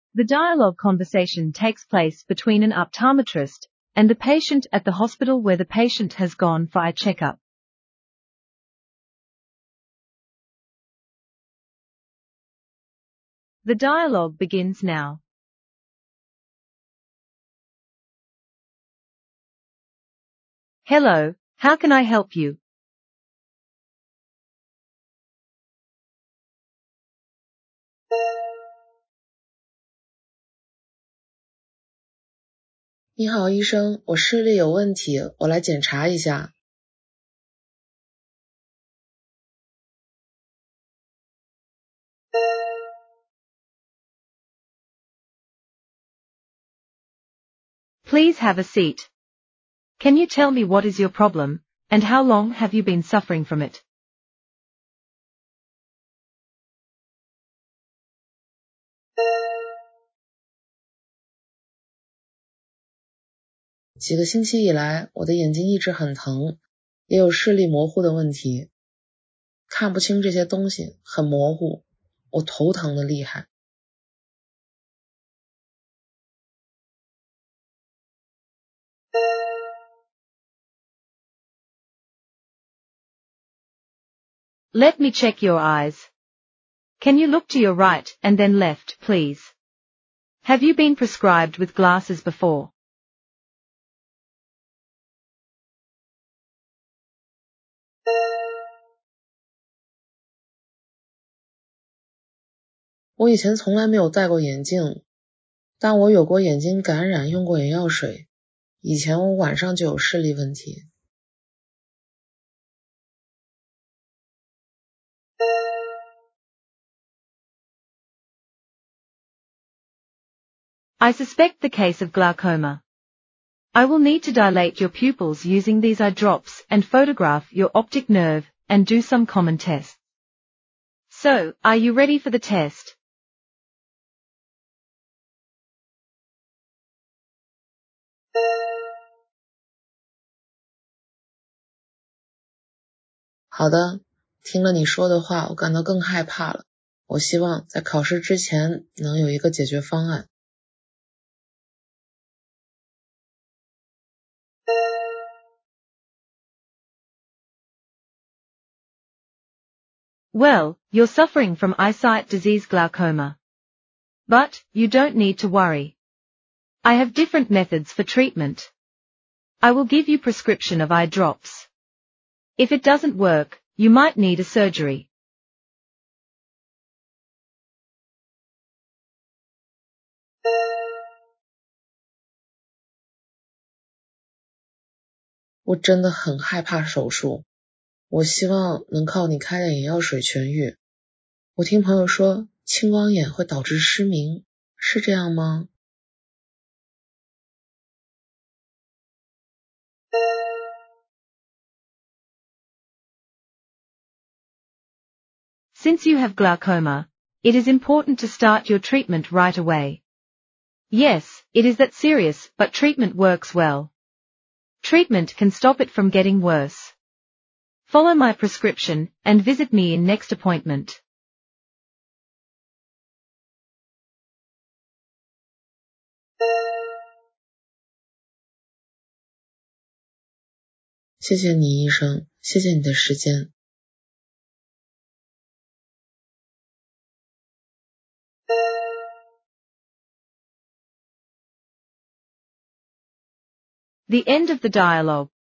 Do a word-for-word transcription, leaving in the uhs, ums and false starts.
The dialogue conversation takes place between an optometrist and a patient at the hospital where the patient has gone for eye checkup. The dialogue begins now. Hello, how can I help you? 你好，医生，我视力有问题，我来检查一下。 Please have a seat. Can you tell me what is your problem, and how long have you been suffering from it? 几个星期以来，我的眼睛一直很疼，也有视力模糊的问题，看不清这些东西，很模糊，我头疼的厉害。 Let me check your eyes. Can you look to your right and then left, please? Have you been prescribed with glasses before? 我以前从来没有戴过眼镜，但我有过眼睛感染，用过眼药水。以前我晚上就有视力问题。 I suspect the case of glaucoma. I will need to dilate your pupils using these eye drops and photograph your optic nerve and do some common tests. So, are you ready for the test? 好的，听了你说的话，我感到更害怕了。我希望在考试之前能有一个解决方案。 Well, you're suffering from eyesight disease glaucoma. But, you don't need to worry. I have different methods for treatment. I will give you prescription of eye drops. If it doesn't work, you might need a surgery. 我真的很害怕手术，我希望能靠你开的眼药水痊愈。我听朋友说青光眼会导致失明，是这样吗？ Since you have glaucoma, it is important to start your treatment right away. Yes, it is that serious, but treatment works well. Treatment can stop it from getting worse. Follow my prescription and visit me in next appointment. 谢谢你，医生，谢谢你的时间。 The end of the dialogue.